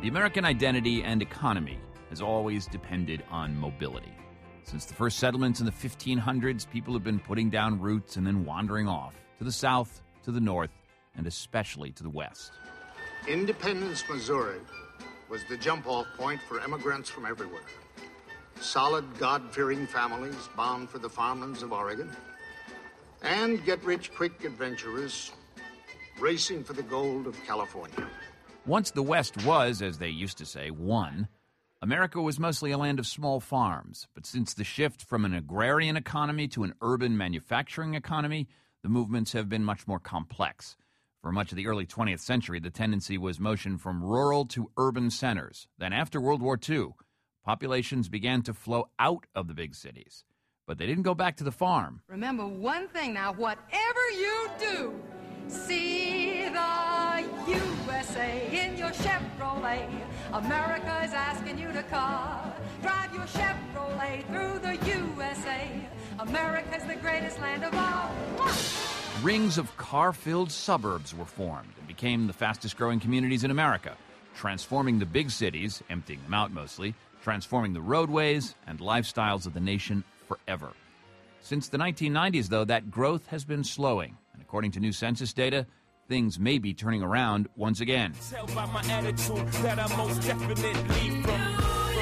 The American identity and economy has always depended on mobility. Since the first settlements in the 1500s, people have been putting down roots and then wandering off to the south, to the north, and especially to the west. Independence, Missouri was the jump-off point for immigrants from everywhere. Solid, God-fearing families bound for the farmlands of Oregon, and get-rich-quick adventurers racing for the gold of California. Once the West was, as they used to say, one, America was mostly a land of small farms. But since the shift from an agrarian economy to an urban manufacturing economy, the movements have been much more complex. For much of the early 20th century, the tendency was motion from rural to urban centers. Then after World War II, populations began to flow out of the big cities. But they didn't go back to the farm. Remember one thing now, whatever you do, see the USA in your Chevrolet. America is asking you to come. Drive your Chevrolet through the USA. America's the greatest land of all. Rings of car-filled suburbs were formed and became the fastest-growing communities in America, transforming the big cities, emptying them out mostly, transforming the roadways and lifestyles of the nation forever. Since the 1990s, though, that growth has been slowing. And according to new census data, things may be turning around once again. Tell by my attitude that I most definitely from.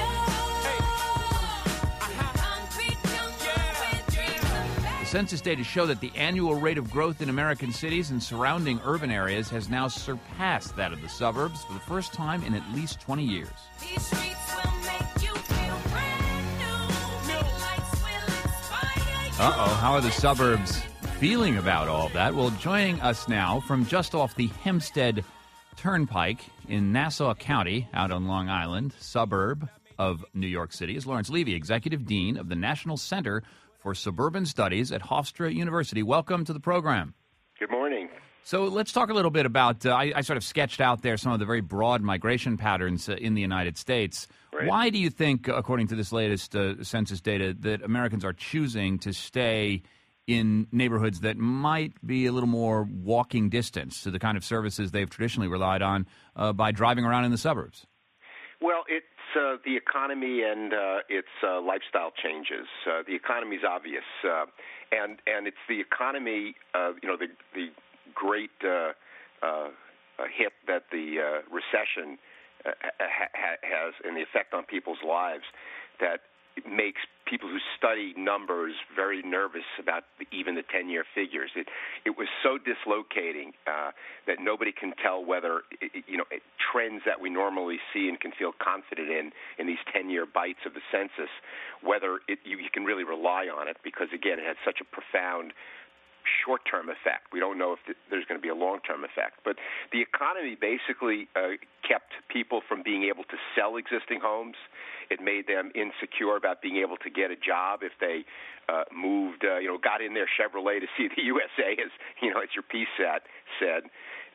The census data show that the annual rate of growth in American cities and surrounding urban areas has now surpassed that of the suburbs for the first time in at least 20 years. These streets will make you feel brand new. Lights will inspire you. How are the suburbs feeling about all of that? Well, joining us now from just off the Hempstead Turnpike in Nassau County, out on Long Island, suburb of New York City, is Lawrence Levy, Executive Dean of the National Center for Suburban Studies at Hofstra University. Welcome to the program. Good morning. So let's talk a little bit about, I sort of sketched out there some of the very broad migration patterns in the United States. Right. Why do you think, according to this latest census data, that Americans are choosing to stay in neighborhoods that might be a little more walking distance to the kind of services they've traditionally relied on by driving around in the suburbs? Well, it's the economy and its lifestyle changes. The economy is obvious, and it's the economy. The great hit that the recession has and the effect on people's lives that makes people who study numbers very nervous about even the 10-year figures. It was so dislocating that nobody can tell whether trends that we normally see and can feel confident in these 10-year bites of the census, whether you can really rely on it, because again, it had such a profound short-term effect. We don't know if there's going to be a long-term effect. But the economy basically kept people from being able to sell existing homes. It made them insecure about being able to get a job if they got in their Chevrolet to see the USA, as your piece said.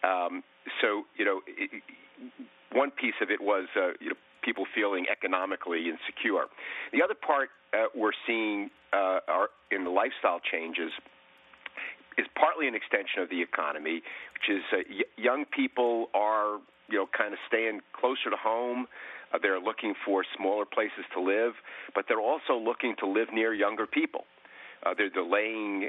One piece of it was people feeling economically insecure. The other part we're seeing in the lifestyle changes is partly an extension of the economy, which is young people are, kind of staying closer to home. They're looking for smaller places to live, but they're also looking to live near younger people. They're delaying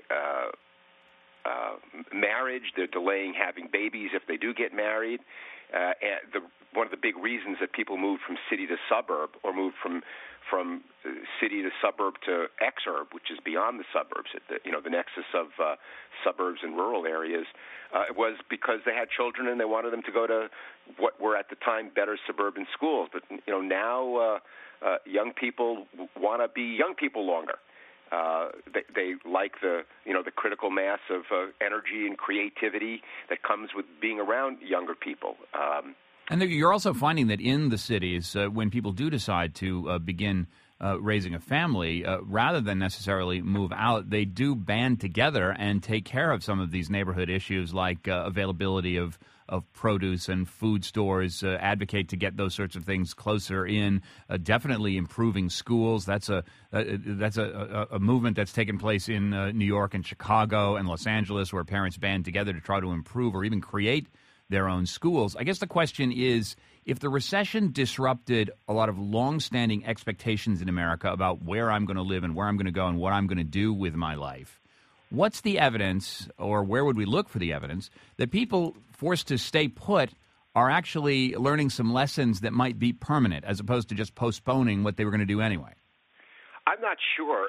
marriage. They're delaying having babies if they do get married. One of the big reasons that people move from city to suburb, or move from city to suburb to exurb, which is beyond the suburbs, the nexus of suburbs and rural areas, was because they had children and they wanted them to go to what were at the time better suburban schools. But now young people want to be young people longer. They like the critical mass of energy and creativity that comes with being around younger people. And you're also finding that in the cities, when people do decide to begin raising a family, rather than necessarily move out, they do band together and take care of some of these neighborhood issues like availability of produce and food stores, advocate to get those sorts of things closer in, definitely improving schools. That's a movement that's taken place in New York and Chicago and Los Angeles, where parents band together to try to improve or even create their own schools. I guess the question is, if the recession disrupted a lot of longstanding expectations in America about where I'm going to live and where I'm going to go and what I'm going to do with my life, what's the evidence, or where would we look for the evidence, that people forced to stay put are actually learning some lessons that might be permanent as opposed to just postponing what they were going to do anyway? I'm not sure.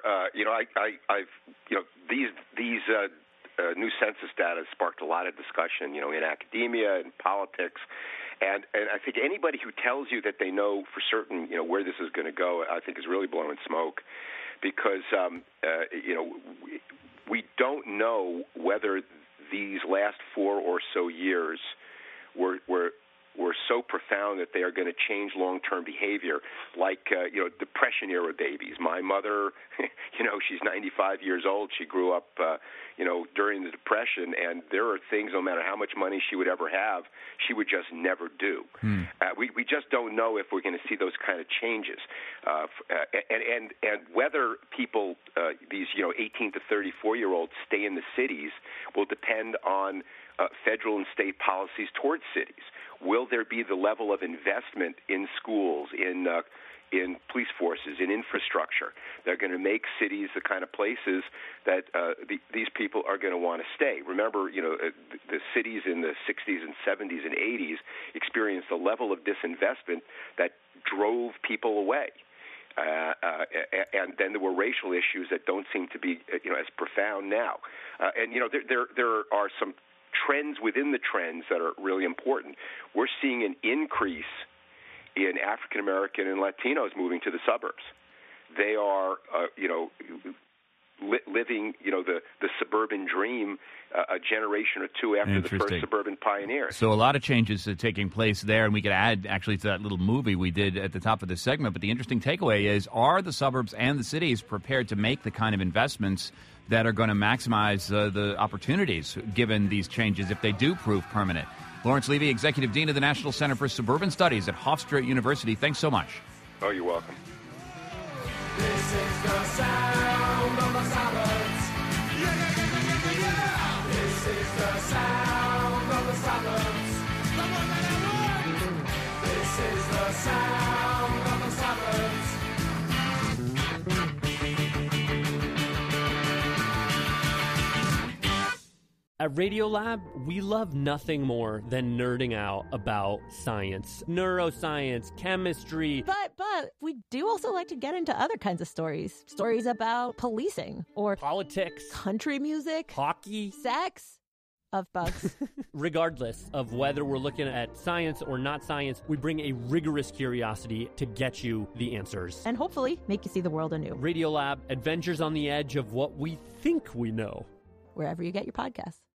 These new census data sparked a lot of discussion, in academia and politics. And I think anybody who tells you that they know for certain, where this is going to go, I think is really blowing smoke, because, we don't know whether these last 4 or so years were so profound that they are going to change long-term behavior, like, Depression-era babies. My mother, she's 95 years old. She grew up, during the Depression, and there are things, no matter how much money she would ever have, she would just never do. We just don't know if we're going to see those kind of changes. And whether people, these, 18 to 34-year-olds stay in the cities will depend on federal and state policies towards cities. Will there be the level of investment in schools, in police forces, in infrastructure? They're going to make cities the kind of places that these people are going to want to stay. Remember, the cities in the 60s and 70s and 80s experienced a level of disinvestment that drove people away. And then there were racial issues that don't seem to be, as profound now. There are some trends within the trends that are really important. We're seeing an increase in African American and Latinos moving to the suburbs. They are, living, the suburban dream a generation or two after the first suburban pioneers. So a lot of changes are taking place there, and we could add actually to that little movie we did at the top of this segment. But the interesting takeaway is, are the suburbs and the cities prepared to make the kind of investments that are going to maximize the opportunities given these changes if they do prove permanent? Lawrence Levy, Executive Dean of the National Center for Suburban Studies at Hofstra University. Thanks so much. Oh, you're welcome. This is the sound of the suburbs. This is the sound of the suburbs. This is the sound of the suburbs. At Radiolab, we love nothing more than nerding out about science, neuroscience, chemistry. But we do also like to get into other kinds of stories. Stories about policing or politics, country music, hockey, sex, of bugs. Regardless of whether we're looking at science or not science, we bring a rigorous curiosity to get you the answers. And hopefully make you see the world anew. Radiolab, adventures on the edge of what we think we know. Wherever you get your podcasts.